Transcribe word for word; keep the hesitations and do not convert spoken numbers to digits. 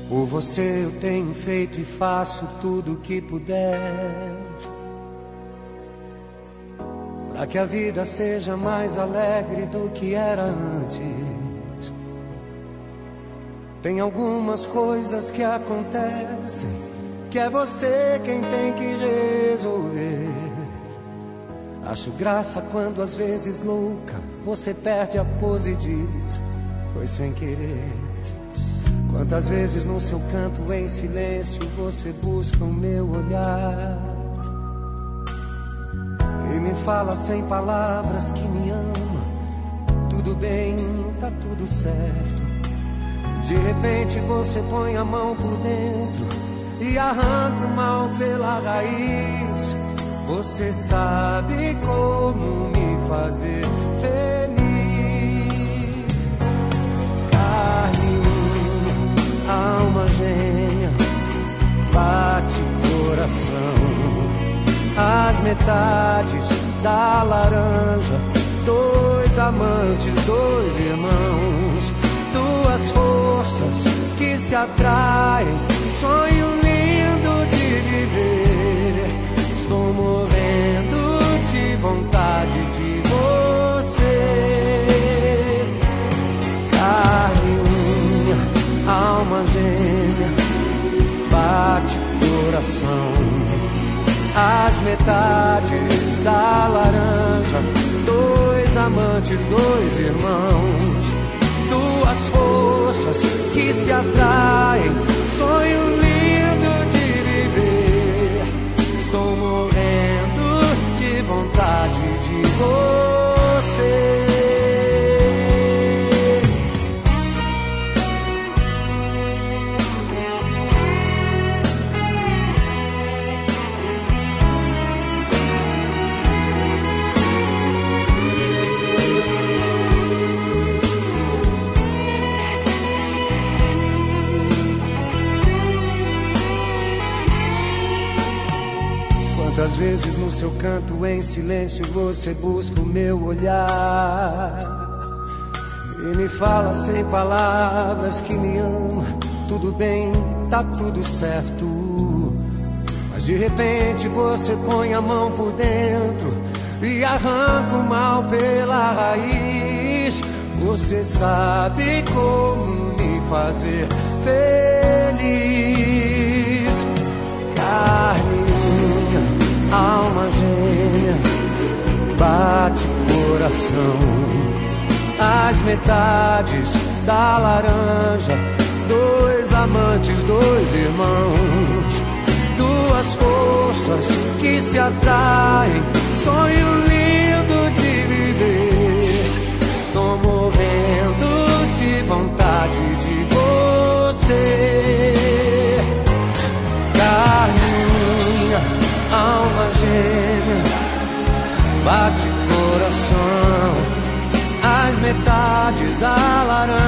Por você eu tenho feito e faço tudo o que puder, para que a vida seja mais alegre do que era antes. Tem algumas coisas que acontecem que é você quem tem que resolver. Acho graça quando às vezes louca você perde a pose e diz: foi sem querer. Quantas vezes no seu canto em silêncio você busca o meu olhar e me fala sem palavras que me ama. Tudo bem, tá tudo certo. De repente você põe a mão por dentro e arranca o mal pela raiz. Você sabe como me fazer feliz. Carne, alma gêmea, bate coração. As metades da laranja, dois amantes, dois irmãos, duas forças que se atraem, sonho lindo de viver. Estou morrendo de vontade de você. Carne, unha, alma gêmea, bate coração. As metades da laranja, dois amantes, dois irmãos, duas forças que se atraem, sonho lindo de viver. Estou morrendo de vontade de você. Quantas vezes no seu canto em silêncio você busca o meu olhar e me fala sem palavras que me ama. Tudo bem, tá tudo certo. Mas de repente você põe a mão por dentro e arranca o mal pela raiz. Você sabe como me fazer feliz. Carne, alma gêmea, bate coração. As metades da laranja, dois amantes, dois irmãos, duas forças que se atraem, sonho lindo de viver. Tô morrendo de vontade de você. Carne, alma gêmea, bate coração. As metades da laranja,